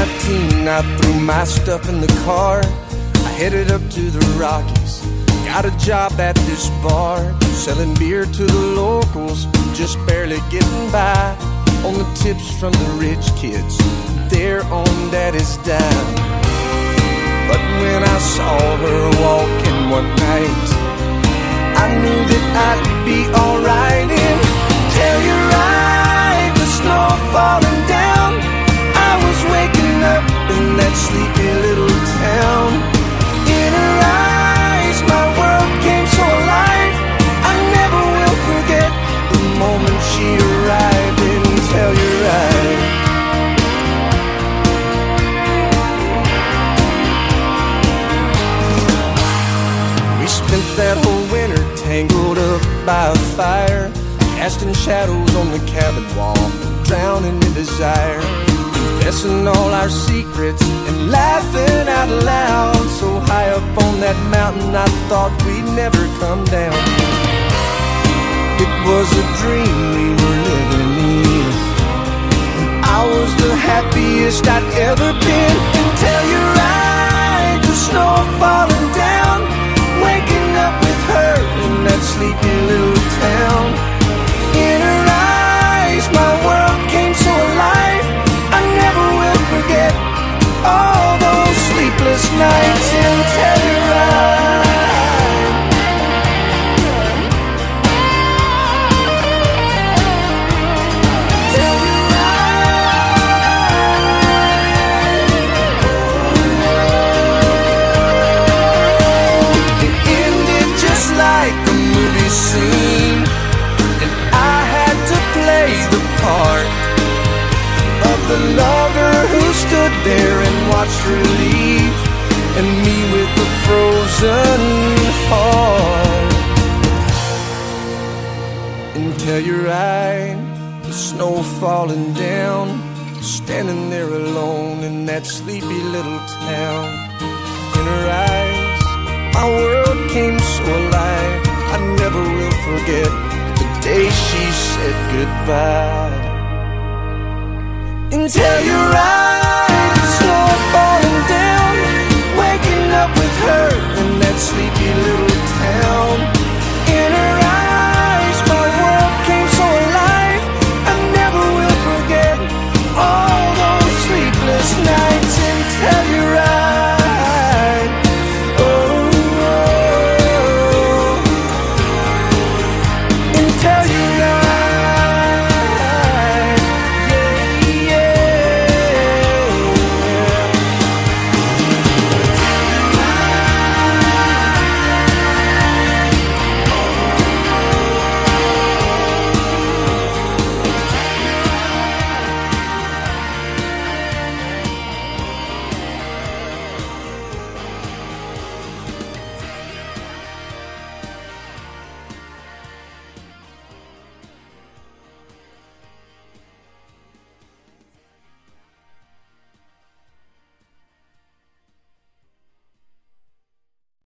19, I threw my stuff in the car. I headed up to the Rockies, got a job at this bar, selling beer to the locals, just barely getting by on the tips from the rich kids, they're on daddy's dime. But when I saw her walking one night, I knew that I'd be alright. And tell you right, the snow falling down, I was waking up in that sleepy little town. In her eyes, my world came so alive, I never will forget the moment she arrived. And tell you right, we spent that whole winter tangled up by a fire, casting shadows on the cabin wall, drowning in desire, confessing all our secrets and laughing out loud. So high up on that mountain, I thought we'd never come down. It was a dream we were living in, and I was the happiest I'd ever been. And tell you right, the snow falling down, waking up with her in that sleepy little town. In her eyes, my world came so alive, I never will forget all those sleepless nights. And tell you right, tell you right, it ended just like a movie scene, and I had to play the part of the lover who stood there and watched her leave, and me with the frozen heart. And tell you right, the snow falling down, standing there alone in that sleepy little town. In her eyes, my world came so alive, I never will forget the day she said goodbye. And tell you right,